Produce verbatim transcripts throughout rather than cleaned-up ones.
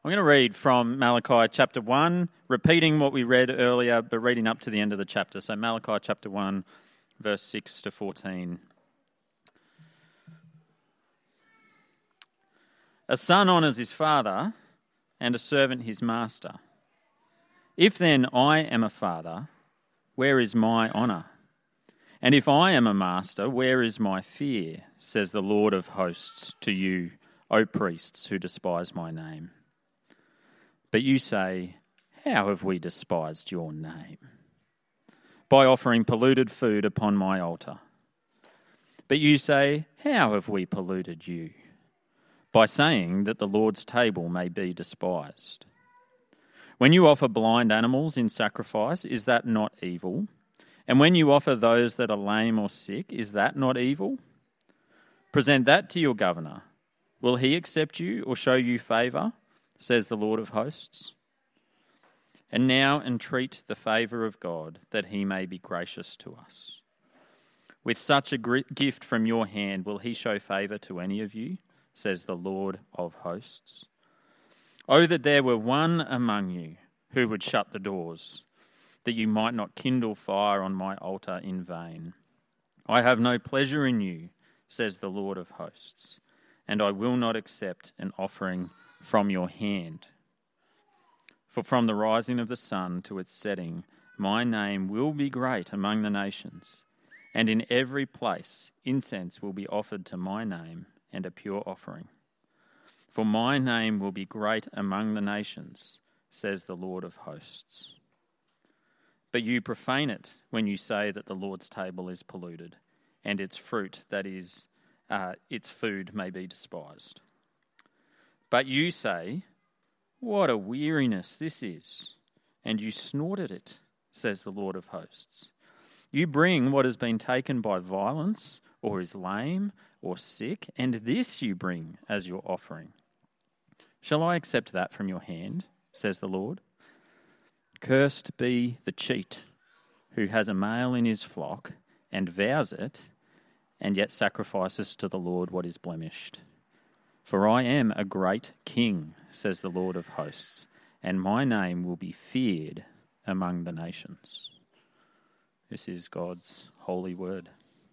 I'm going to read from Malachi chapter one, repeating what we read earlier, but reading up to the end of the chapter. So Malachi chapter one, verse six to fourteen. A son honours his father, and a servant his master. If then I am a father, where is my honour? And if I am a master, where is my fear? Says the Lord of hosts to you, O priests who despise my name. But you say, how have we despised your name? By offering polluted food upon my altar. But you say, how have we polluted you? By saying that the Lord's table may be despised. When you offer blind animals in sacrifice, is that not evil? And when you offer those that are lame or sick, is that not evil? Present that to your governor. Will he accept you or show you favour? Says the Lord of hosts. And now entreat the favour of God, that he may be gracious to us. With such a gift from your hand, will he show favour to any of you? Says the Lord of hosts. Oh, that there were one among you who would shut the doors, that you might not kindle fire on my altar in vain. I have no pleasure in you, says the Lord of hosts, and I will not accept an offering from your hand. For from the rising of the sun to its setting, my name will be great among the nations, and in every place incense will be offered to my name and a pure offering. For my name will be great among the nations, says the Lord of hosts. But you profane it when you say that the Lord's table is polluted, and its fruit, that is, uh, its food, may be despised. But you say, what a weariness this is, and you snort at it, says the Lord of hosts. You bring what has been taken by violence, or is lame, or sick, and this you bring as your offering. Shall I accept that from your hand, says the Lord? Cursed be the cheat who has a male in his flock and vows it, and yet sacrifices to the Lord what is blemished. For I am a great king, says the Lord of hosts, and my name will be feared among the nations. This is God's holy word.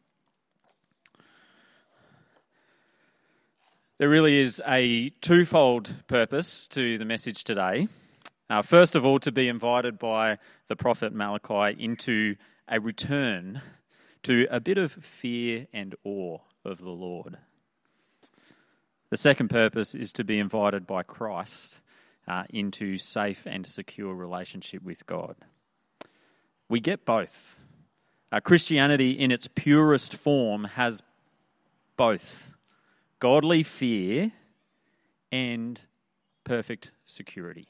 There really is a twofold purpose to the message today. Uh, first of all, to be invited by the prophet Malachi into a return to a bit of fear and awe of the Lord. The second purpose is to be invited by Christ uh, into safe and secure relationship with God. We get both. Uh, Christianity in its purest form has both godly fear and perfect security.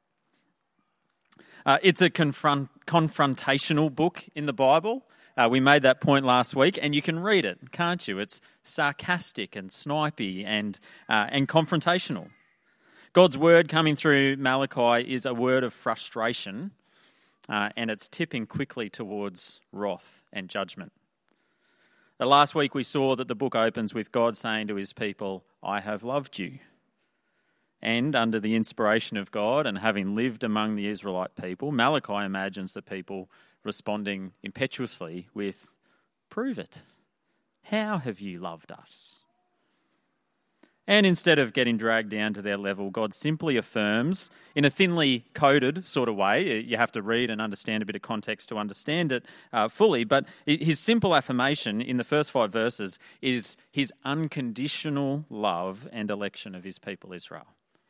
Uh, it's a confront, confrontational book in the Bible. Uh, we made that point last week, and you can read it, can't you? It's sarcastic and snipey and uh, and confrontational. God's word coming through Malachi is a word of frustration, uh, and it's tipping quickly towards wrath and judgment. Uh, last week we saw that the book opens with God saying to his people, I have loved you. And under the inspiration of God and having lived among the Israelite people, Malachi imagines the people responding impetuously with, prove it. How have you loved us? And instead of getting dragged down to their level, God simply affirms, in a thinly coded sort of way, you have to read and understand a bit of context to understand it uh, fully, but his simple affirmation in the first five verses is his unconditional love and election of his people Israel.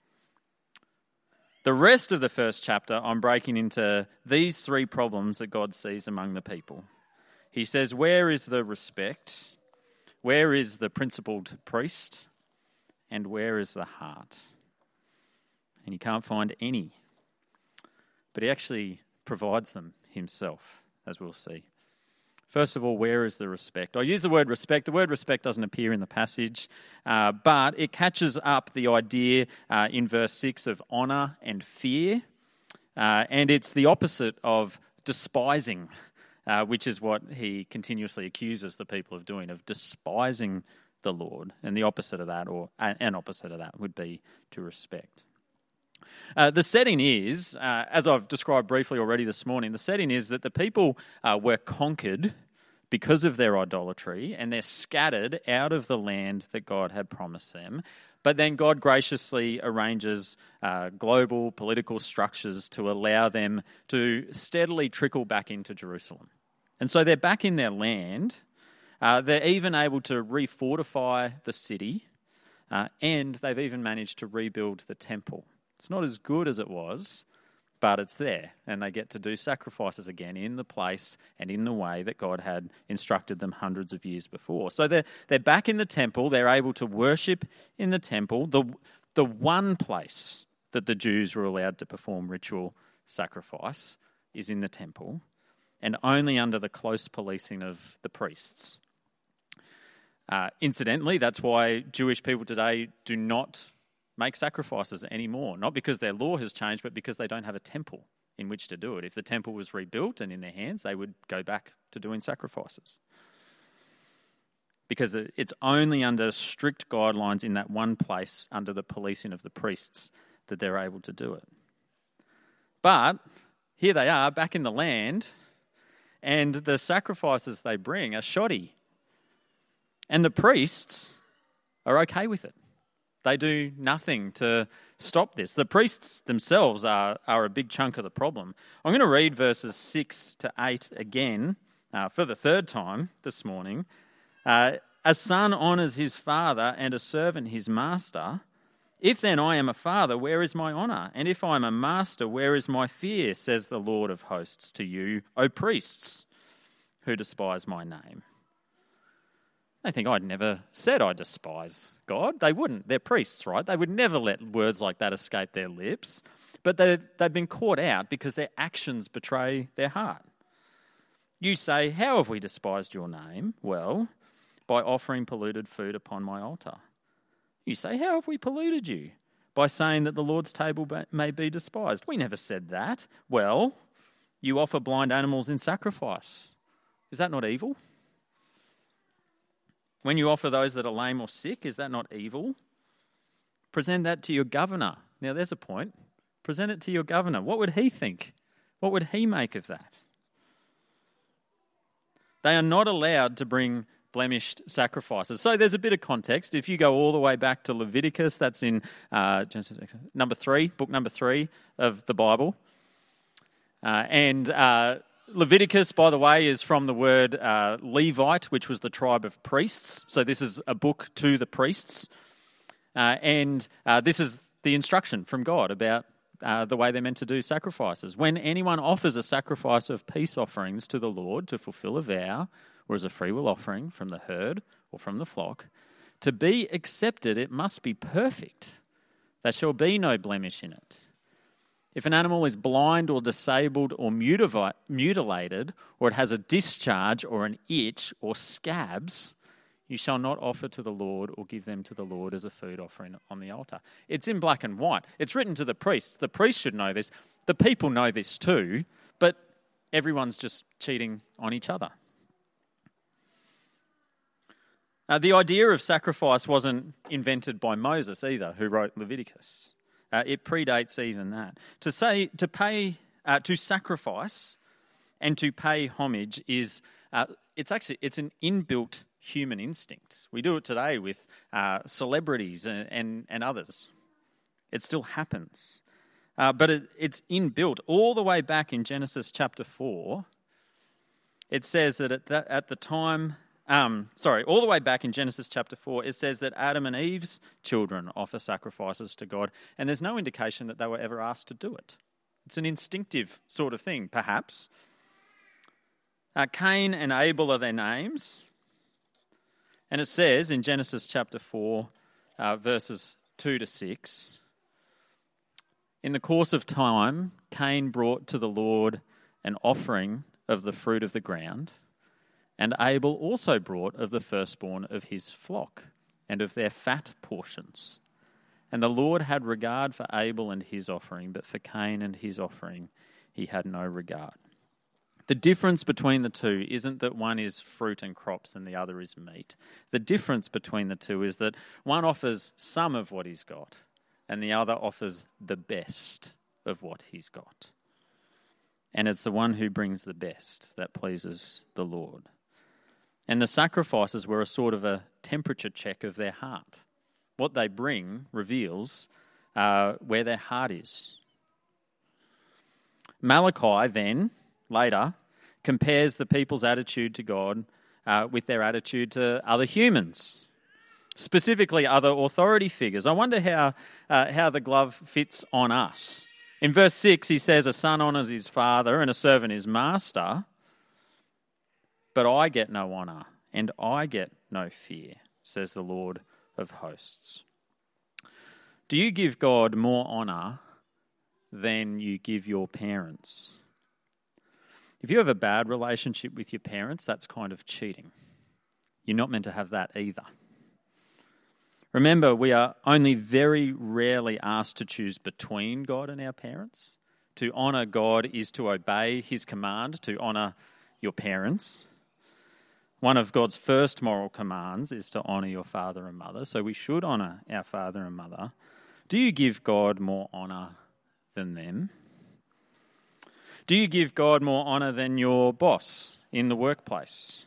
The rest of the first chapter, I'm breaking into these three problems that God sees among the people. He says, where is the respect? Where is the principled priest? And where is the heart? And he can't find any. But he actually provides them himself, as we'll see. First of all, where is the respect? I use the word respect. The word respect doesn't appear in the passage, uh, but it catches up the idea uh, in verse six of honour and fear. Uh, and it's the opposite of despising, uh, which is what he continuously accuses the people of doing, of despising the Lord. And the opposite of that, or an opposite of that, would be to respect. Uh, the setting is, uh, as I've described briefly already this morning, the setting is that the people uh, were conquered because of their idolatry, and they're scattered out of the land that God had promised them. But then God graciously arranges uh, global political structures to allow them to steadily trickle back into Jerusalem. And so they're back in their land. Uh, they're even able to refortify the city, uh, and they've even managed to rebuild the temple. It's not as good as it was, but it's there, and they get to do sacrifices again in the place and in the way that God had instructed them hundreds of years before. So they're, they're back in the temple. They're able to worship in the temple, the, the one place that the Jews were allowed to perform ritual sacrifice is in the temple, and only under the close policing of the priests. Uh, incidentally, that's why Jewish people today do not make sacrifices anymore, not because their law has changed, but because they don't have a temple in which to do it. If the temple was rebuilt and in their hands, they would go back to doing sacrifices. Because it's only under strict guidelines in that one place, under the policing of the priests, that they're able to do it. But here they are, back in the land, and the sacrifices they bring are shoddy. And the priests are okay with it. They do nothing to stop this. The priests themselves are, are a big chunk of the problem. I'm going to read verses six to eight again uh, for the third time this morning. Uh, a son honours his father and a servant his master. If then I am a father, where is my honour? And if I am a master, where is my fear, says the Lord of hosts to you, O priests, who despise my name. They think I'd never said I despise God. They wouldn't. They're priests, right? They would never let words like that escape their lips. But they, they've been caught out because their actions betray their heart. You say, how have we despised your name? Well, by offering polluted food upon my altar. You say, how have we polluted you? By saying that the Lord's table may be despised. We never said that. Well, you offer blind animals in sacrifice. Is that not evil? When you offer those that are lame or sick, is that not evil? Present that to your governor. Now, there's a point. Present it to your governor. What would he think? What would he make of that? They are not allowed to bring blemished sacrifices. So there's a bit of context. If you go all the way back to Leviticus, that's in uh, number three, book number three of the Bible. Uh, and... Uh, Leviticus, by the way, is from the word uh, Levite, which was the tribe of priests. So this is a book to the priests. Uh, and uh, this is the instruction from God about uh, the way they're meant to do sacrifices. When anyone offers a sacrifice of peace offerings to the Lord to fulfill a vow, or as a freewill offering from the herd or from the flock, to be accepted it must be perfect. There shall be no blemish in it. If an animal is blind or disabled or mutilated, or it has a discharge or an itch or scabs, you shall not offer to the Lord or give them to the Lord as a food offering on the altar. It's in black and white. It's written to the priests. The priests should know this. The people know this too, but everyone's just cheating on each other. Uh, the idea of sacrifice wasn't invented by Moses either, who wrote Leviticus. Uh, it predates even that. To say, to pay, uh, to sacrifice, and to pay homage is uh, it's actually it's an inbuilt human instinct. We do it today with uh, celebrities and, and and others. It still happens, uh, but it, it's inbuilt all the way back in Genesis chapter four. It says that at that, at the time. Um, sorry, all the way back in Genesis chapter four, it says that Adam and Eve's children offer sacrifices to God, and there's no indication that they were ever asked to do it. It's an instinctive sort of thing, perhaps. Uh, Cain and Abel are their names, and it says in Genesis chapter four, uh, verses two to six, in the course of time, Cain brought to the Lord an offering of the fruit of the ground, and Abel also brought of the firstborn of his flock and of their fat portions. And the Lord had regard for Abel and his offering, but for Cain and his offering he had no regard. The difference between the two isn't that one is fruit and crops and the other is meat. The difference between the two is that one offers some of what he's got and the other offers the best of what he's got. And it's the one who brings the best that pleases the Lord. And the sacrifices were a sort of a temperature check of their heart. What they bring reveals uh, where their heart is. Malachi then, later, compares the people's attitude to God uh, with their attitude to other humans, specifically other authority figures. I wonder how uh, how the glove fits on us. In verse six, he says, a son honours his father and a servant his master, but I get no honour and I get no fear, says the Lord of hosts. Do you give God more honour than you give your parents? If you have a bad relationship with your parents, that's kind of cheating. You're not meant to have that either. Remember, we are only very rarely asked to choose between God and our parents. To honour God is to obey his command to honour your parents. One of God's first moral commands is to honour your father and mother, so we should honour our father and mother. Do you give God more honour than them? Do you give God more honour than your boss in the workplace?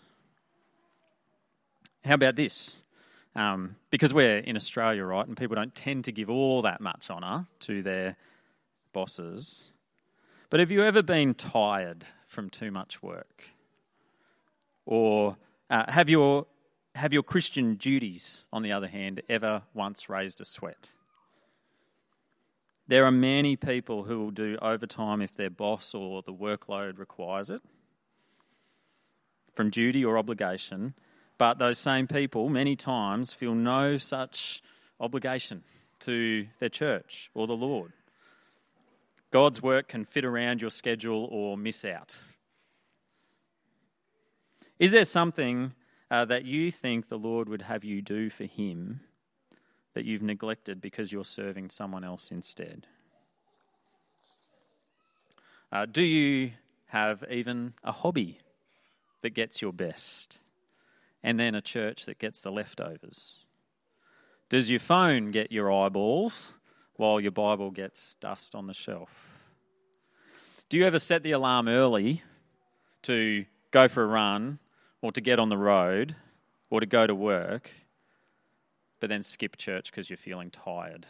How about this? Um, because we're in Australia, right, and people don't tend to give all that much honour to their bosses. But have you ever been tired from too much work? Or uh, have your have your Christian duties, on the other hand, ever once raised a sweat? There are many people who will do overtime if their boss or the workload requires it, from duty or obligation, but those same people many times feel no such obligation to their church or the Lord. God's work can fit around your schedule or miss out. Is there something uh, that you think the Lord would have you do for him that you've neglected because you're serving someone else instead? Uh, do you have even a hobby that gets your best and then a church that gets the leftovers? Does your phone get your eyeballs while your Bible gets dust on the shelf? Do you ever set the alarm early to go for a run or to get on the road or to go to work, but then skip church because you're feeling tired?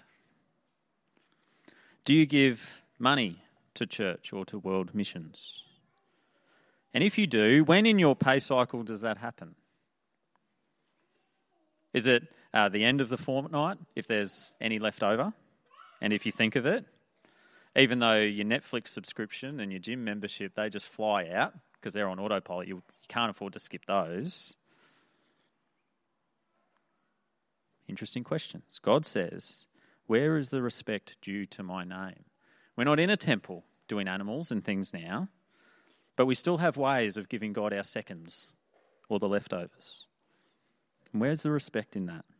Do you give money to church or to world missions? And if you do, when in your pay cycle does that happen? Is it uh, the end of the fortnight, if there's any left over? And if you think of it, even though your Netflix subscription and your gym membership, they just fly out because they're on autopilot, you, you can't afford to skip those. Interesting questions. God says, where is the respect due to my name? We're not in a temple doing animals and things now, but we still have ways of giving God our seconds or the leftovers. And where's the respect in that?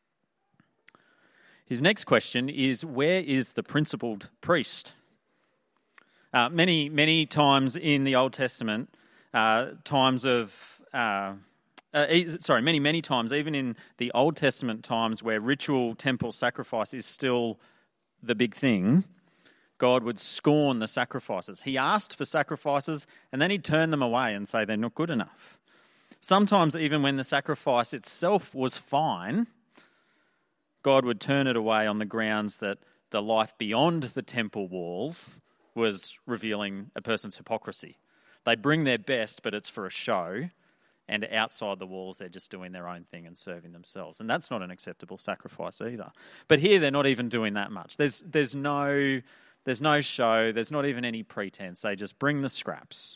His next question is, where is the principled priest? Uh, many, many times in the Old Testament, uh, times of... Uh, Uh, sorry, many, many times, even in the Old Testament times where ritual temple sacrifice is still the big thing, God would scorn the sacrifices. He asked for sacrifices and then he'd turn them away and say they're not good enough. Sometimes even when the sacrifice itself was fine, God would turn it away on the grounds that the life beyond the temple walls was revealing a person's hypocrisy. They'd bring their best, but it's for a show. And outside the walls, they're just doing their own thing and serving themselves. And that's not an acceptable sacrifice either. But here, they're not even doing that much. There's there's no there's no show. There's not even any pretense. They just bring the scraps.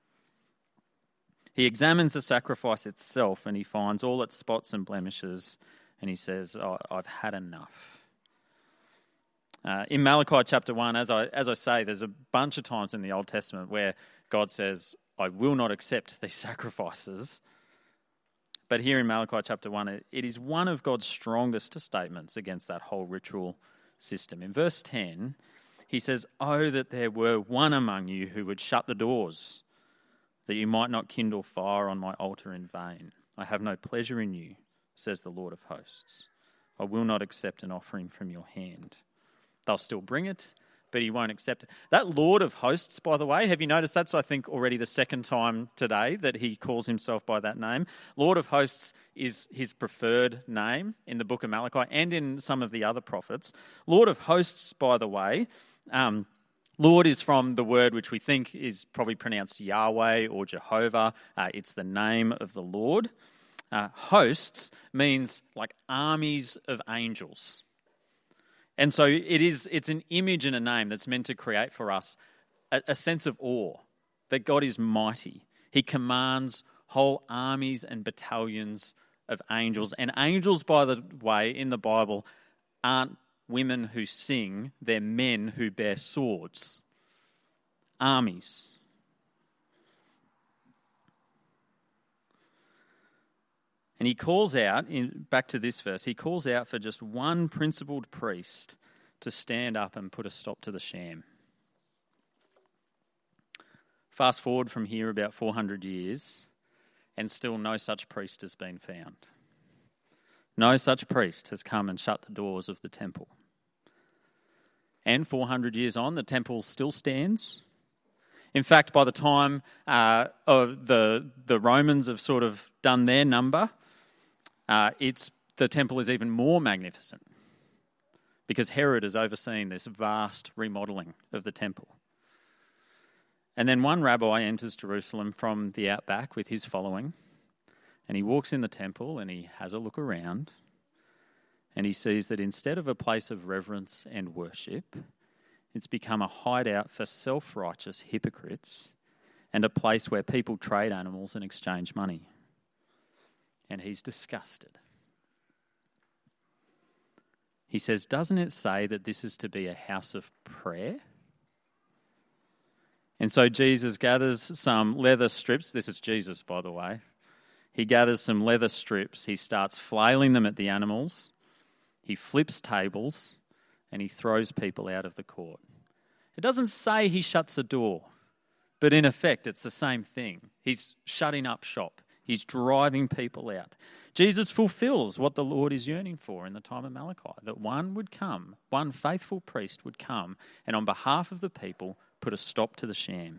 He examines the sacrifice itself and he finds all its spots and blemishes. And he says, oh, I've had enough. Uh, in Malachi chapter one, as I as I say, there's a bunch of times in the Old Testament where God says, I will not accept these sacrifices. But here in Malachi chapter one, it, it is one of God's strongest statements against that whole ritual system. In verse ten, he says, oh, that there were one among you who would shut the doors, that you might not kindle fire on my altar in vain. I have no pleasure in you, says the Lord of hosts. I will not accept an offering from your hand. They'll still bring it, but he won't accept it. That Lord of hosts, by the way, have you noticed that's, I think, already the second time today that he calls himself by that name? Lord of hosts is his preferred name in the book of Malachi and in some of the other prophets. Lord of hosts, by the way, um, Lord is from the word which we think is probably pronounced Yahweh or Jehovah. Uh, it's the name of the Lord. Uh, hosts means like armies of angels. And so it is, it's an image and a name that's meant to create for us a, a sense of awe, that God is mighty. He commands whole armies and battalions of angels. And angels, by the way, in the Bible, aren't women who sing, they're men who bear swords. Armies. And he calls out, in, back to this verse, he calls out for just one principled priest to stand up and put a stop to the sham. Fast forward from here about four hundred years, and still no such priest has been found. No such priest has come and shut the doors of the temple. And four hundred years on, the temple still stands. In fact, by the time uh, of the, the Romans have sort of done their number, Uh, it's the temple is even more magnificent because Herod is overseeing this vast remodeling of the temple. And then one rabbi enters Jerusalem from the outback with his following, and he walks in the temple and he has a look around, and he sees that instead of a place of reverence and worship, it's become a hideout for self-righteous hypocrites and a place where people trade animals and exchange money. And he's disgusted. He says, doesn't it say that this is to be a house of prayer? And so Jesus gathers some leather strips. This is Jesus, by the way. He gathers some leather strips. He starts flailing them at the animals. He flips tables and he throws people out of the court. It doesn't say he shuts a door, but in effect, it's the same thing. He's shutting up shop. He's driving people out. Jesus fulfills what the Lord is yearning for in the time of Malachi, that one would come, one faithful priest would come, and on behalf of the people, put a stop to the sham.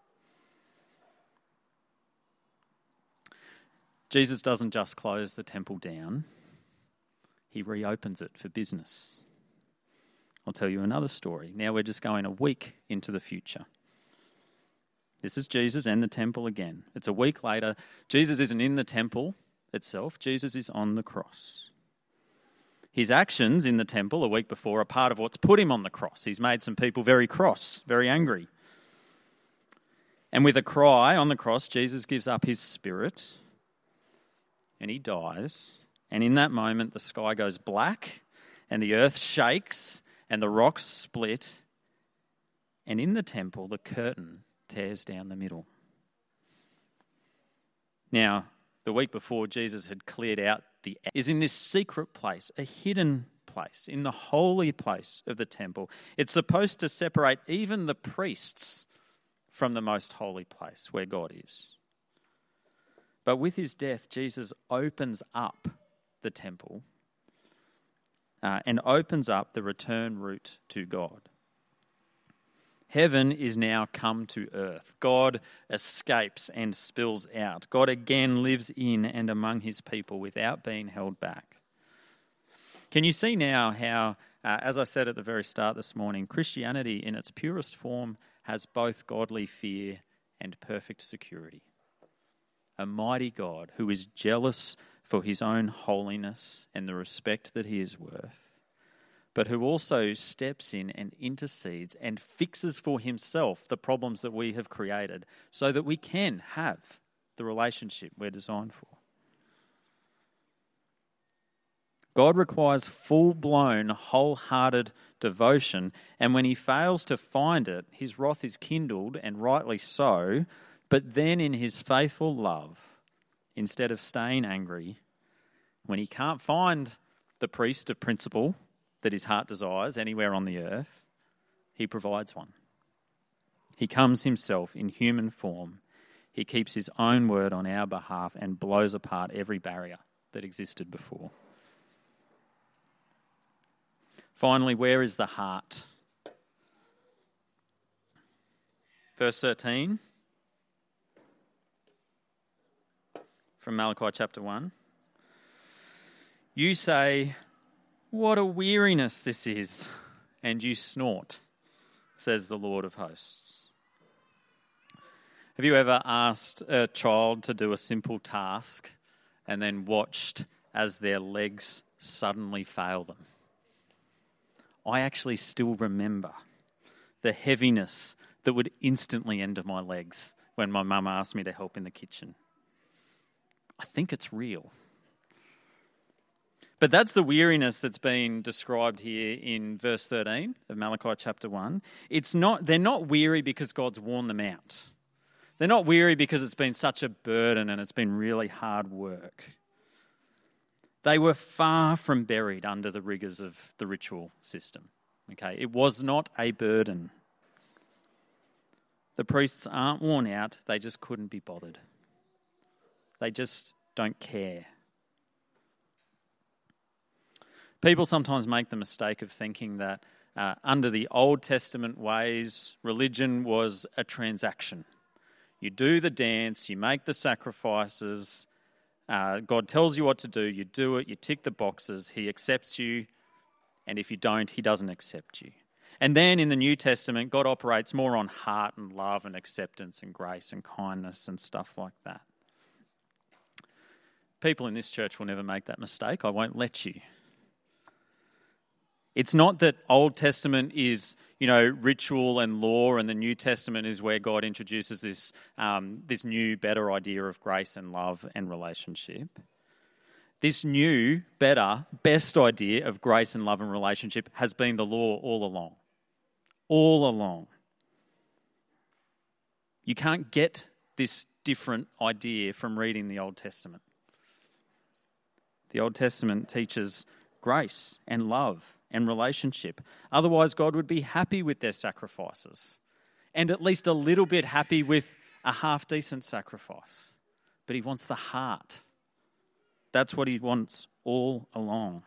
Jesus doesn't just close the temple down, he reopens it for business. I'll tell you another story. Now we're just going a week into the future. This is Jesus and the temple again. It's a week later. Jesus isn't in the temple itself. Jesus is on the cross. His actions in the temple a week before are part of what's put him on the cross. He's made some people very cross, very angry. And with a cry on the cross, Jesus gives up his spirit and he dies. And in that moment, the sky goes black and the earth shakes and the rocks split. And in the temple, the curtain tears down the middle. Now, the week before, Jesus had cleared out the is in this secret place, a hidden place, in the holy place of the temple. It's supposed to separate even the priests from the most holy place where God is. But with his death, Jesus opens up the temple uh, and opens up the return route to God. Heaven is now come to earth. God escapes and spills out. God again lives in and among his people without being held back. Can you see now how, uh, as I said at the very start this morning, Christianity in its purest form has both godly fear and perfect security? A mighty God who is jealous for his own holiness and the respect that he is worth, but who also steps in and intercedes and fixes for himself the problems that we have created so that we can have the relationship we're designed for. God requires full-blown, wholehearted devotion, and when he fails to find it, his wrath is kindled, and rightly so, but then in his faithful love, instead of staying angry, when he can't find the priest of principle that his heart desires anywhere on the earth, he provides one. He comes himself in human form. He keeps his own word on our behalf and blows apart every barrier that existed before. Finally, where is the heart? Verse thirteen from Malachi chapter one. You say, what a weariness this is, and you snort, says the Lord of hosts. Have you ever asked a child to do a simple task and then watched as their legs suddenly fail them? I actually still remember the heaviness that would instantly enter my legs when my mum asked me to help in the kitchen. I think it's real. But that's the weariness that's been described here in verse thirteen of Malachi chapter one. It's not, they're not weary because God's worn them out. They're not weary because it's been such a burden and it's been really hard work. They were far from buried under the rigours of the ritual system. Okay, it was not a burden. The priests aren't worn out, they just couldn't be bothered. They just don't care. People sometimes make the mistake of thinking that uh, under the Old Testament ways, religion was a transaction. You do the dance, you make the sacrifices, uh, God tells you what to do, you do it, you tick the boxes, he accepts you, and if you don't, he doesn't accept you. And then in the New Testament, God operates more on heart and love and acceptance and grace and kindness and stuff like that. People in this church will never make that mistake. I won't let you. It's not that Old Testament is, you know, ritual and law, and the New Testament is where God introduces this um, this new, better idea of grace and love and relationship. This new, better, best idea of grace and love and relationship has been the law all along. All along. You can't get this different idea from reading the Old Testament. The Old Testament teaches grace and love and relationship. Otherwise, God would be happy with their sacrifices and at least a little bit happy with a half-decent sacrifice. But he wants the heart. That's what he wants all along.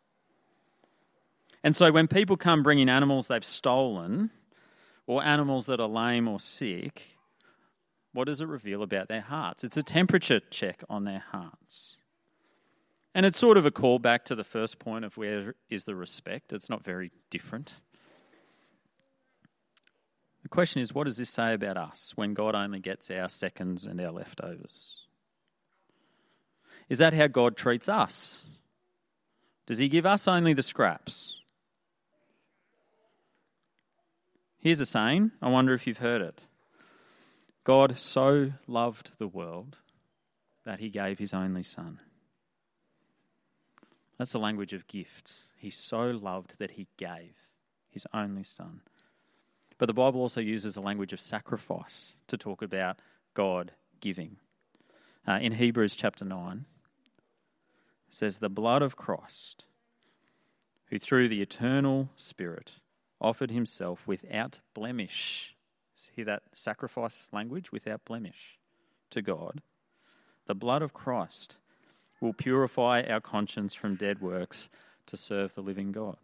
And so when people come bringing animals they've stolen or animals that are lame or sick, what does it reveal about their hearts? It's a temperature check on their hearts. And it's sort of a callback to the first point of where is the respect. It's not very different. The question is, what does this say about us when God only gets our seconds and our leftovers? Is that how God treats us? Does he give us only the scraps? Here's a saying, I wonder if you've heard it. God so loved the world that he gave his only son. That's the language of gifts. He so loved that he gave his only son. But the Bible also uses the language of sacrifice to talk about God giving. Uh, in Hebrews chapter nine, it says, the blood of Christ, who through the eternal Spirit offered himself without blemish. Hear that sacrifice language? Without blemish to God. The blood of Christ will purify our conscience from dead works to serve the living God.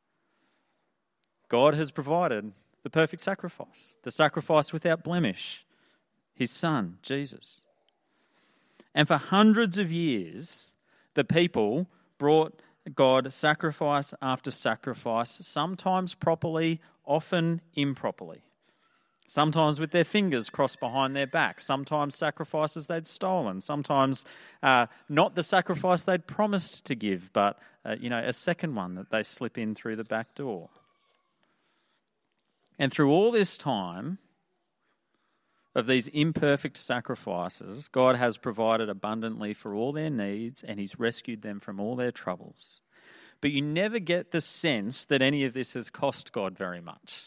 God has provided the perfect sacrifice, the sacrifice without blemish, his son, Jesus. And for hundreds of years, the people brought God sacrifice after sacrifice, sometimes properly, often improperly. Sometimes with their fingers crossed behind their back. Sometimes sacrifices they'd stolen. Sometimes uh, not the sacrifice they'd promised to give, but uh, you know, a second one that they slip in through the back door. And through all this time of these imperfect sacrifices, God has provided abundantly for all their needs and he's rescued them from all their troubles. But you never get the sense that any of this has cost God very much.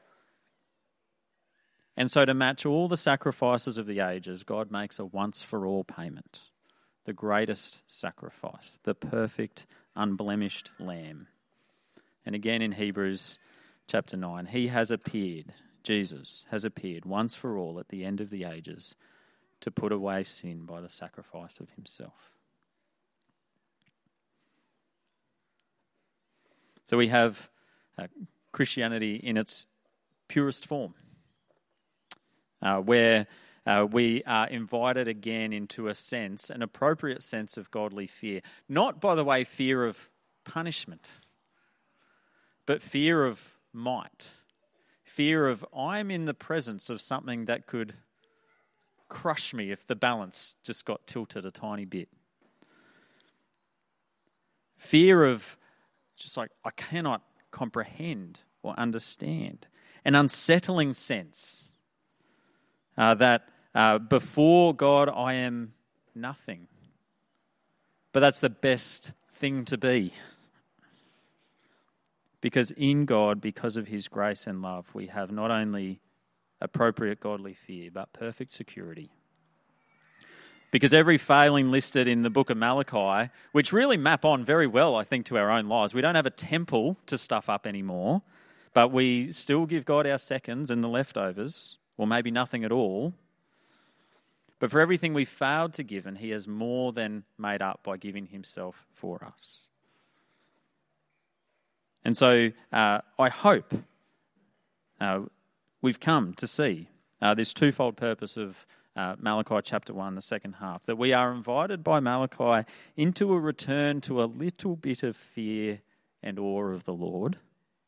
And so to match all the sacrifices of the ages, God makes a once-for-all payment, the greatest sacrifice, the perfect, unblemished lamb. And again in Hebrews chapter nine, he has appeared, Jesus has appeared once for all at the end of the ages to put away sin by the sacrifice of himself. So we have uh, Christianity in its purest form, uh, where uh, we are invited again into a sense, an appropriate sense of godly fear. Not, by the way, fear of punishment, but fear of might. Fear of I'm in the presence of something that could crush me if the balance just got tilted a tiny bit. Fear of just like I cannot comprehend or understand. An unsettling sense uh, that uh, before God I am nothing. But that's the best thing to be. Because in God, because of his grace and love, we have not only appropriate godly fear, but perfect security. Because every failing listed in the book of Malachi, which really map on very well, I think, to our own lives. We don't have a temple to stuff up anymore, but we still give God our seconds and the leftovers, or maybe nothing at all. But for everything we failed to give, and he has more than made up by giving himself for us. And so uh, I hope uh, we've come to see uh, this twofold purpose of Uh, Malachi chapter one, the second half, that we are invited by Malachi into a return to a little bit of fear and awe of the Lord,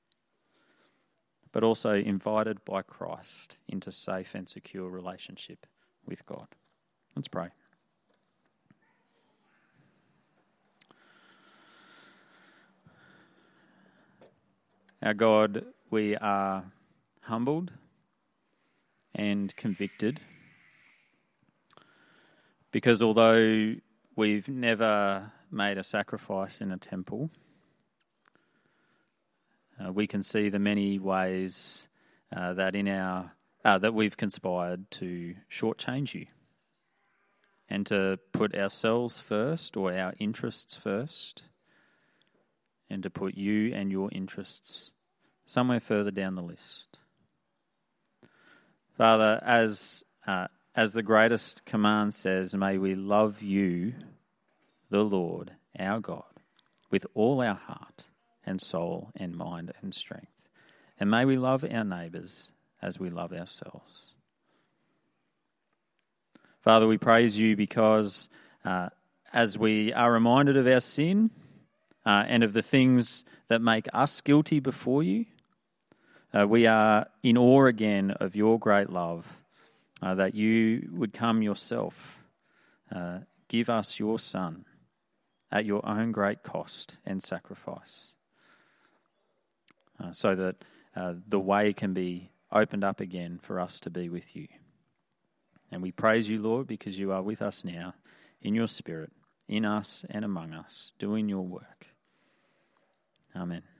but also invited by Christ into safe and secure relationship with God. Let's pray. Our God, we are humbled and convicted, because although we've never made a sacrifice in a temple, uh, we can see the many ways uh, that in our uh, that we've conspired to shortchange you and to put ourselves first, or our interests first, and to put you and your interests somewhere further down the list. Father, as uh, As the greatest command says, may we love you, the Lord, our God, with all our heart and soul and mind and strength. And may we love our neighbours as we love ourselves. Father, we praise you because uh, as we are reminded of our sin uh, and of the things that make us guilty before you, uh, we are in awe again of your great love. Uh, that you would come yourself, uh, give us your Son at your own great cost and sacrifice, uh, so that uh, the way can be opened up again for us to be with you. And we praise you, Lord, because you are with us now in your Spirit, in us and among us, doing your work. Amen.